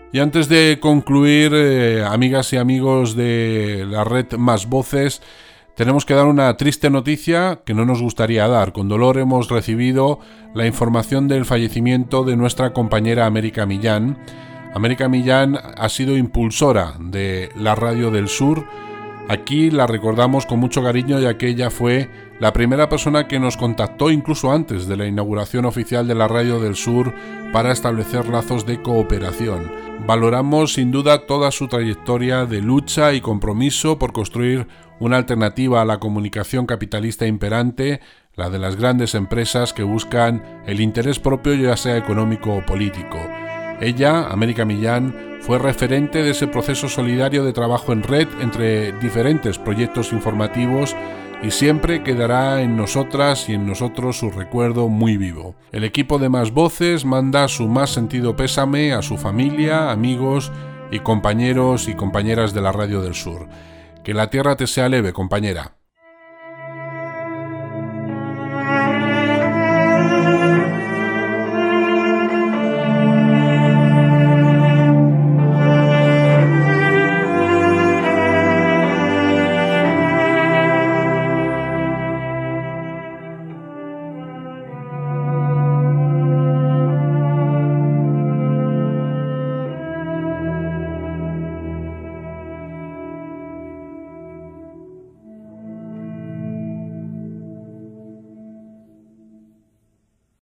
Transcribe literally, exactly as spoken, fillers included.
Y antes de concluir, eh, amigas y amigos de la red Más Voces, tenemos que dar una triste noticia que no nos gustaría dar. Con dolor hemos recibido la información del fallecimiento de nuestra compañera América Millán. América Millán ha sido impulsora de la Radio del Sur. Aquí la recordamos con mucho cariño, ya que ella fue la primera persona que nos contactó incluso antes de la inauguración oficial de la Radio del Sur para establecer lazos de cooperación. Valoramos sin duda toda su trayectoria de lucha y compromiso por construir una alternativa a la comunicación capitalista imperante, la de las grandes empresas que buscan el interés propio, ya sea económico o político. Ella, América Millán, fue referente de ese proceso solidario de trabajo en red entre diferentes proyectos informativos y siempre quedará en nosotras y en nosotros su recuerdo muy vivo. El equipo de Más Voces manda su más sentido pésame a su familia, amigos y compañeros y compañeras de la Radio del Sur. Que la tierra te sea leve, compañera.